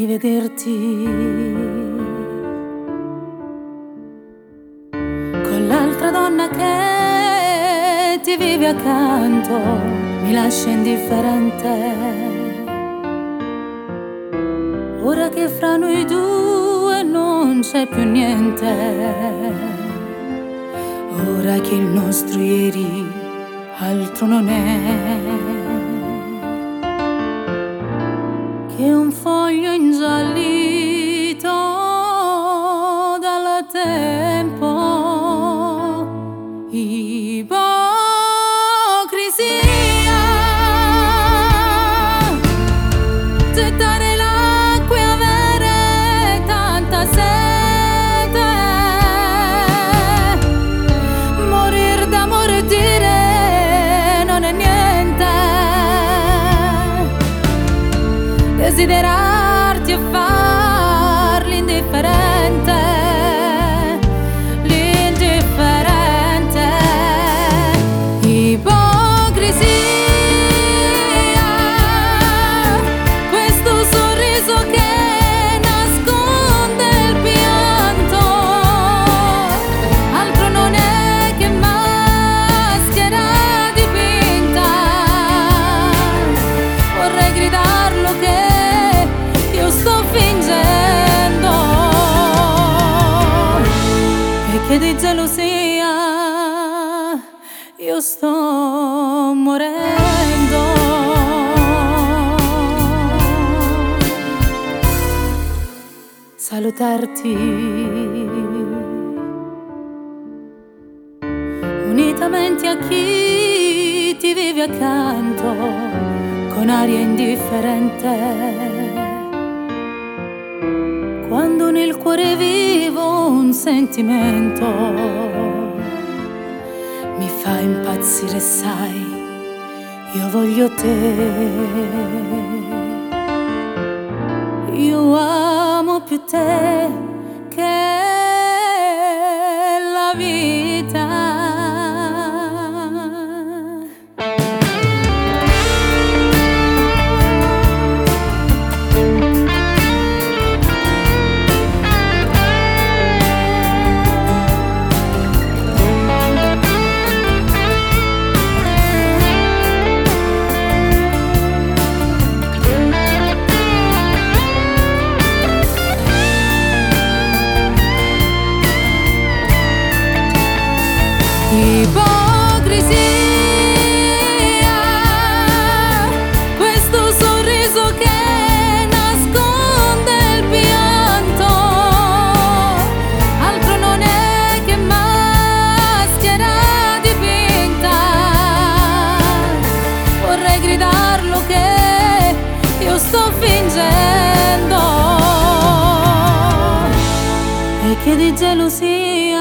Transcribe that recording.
rivederti con l'altra donna che ti vive accanto, mi lascia indifferente. Ora che fra noi due non c'è più niente, ora che il nostro ieri altro non è che un foglio ingiallito dal tempo. Ipocrisia, gettare l'acqua e avere tanta sete, morir d'amore e dire non è niente, desiderarti e farli indifferente, l'indifferente. Ipocrisia, questo sorriso che nasconde il pianto, altro non è che maschera dipinta. Vorrei gridarlo che io sto fingendo e che di gelosia io sto morendo. Salutarti unitamente a chi ti vive accanto con aria indifferente, quando nel cuore vivo un sentimento mi fa impazzire, sai, io voglio te, io amo più te che la vita. Ipocrisia, questo sorriso che nasconde il pianto, altro non è che maschera dipinta. Vorrei gridarlo che io sto fingendo e che di gelosia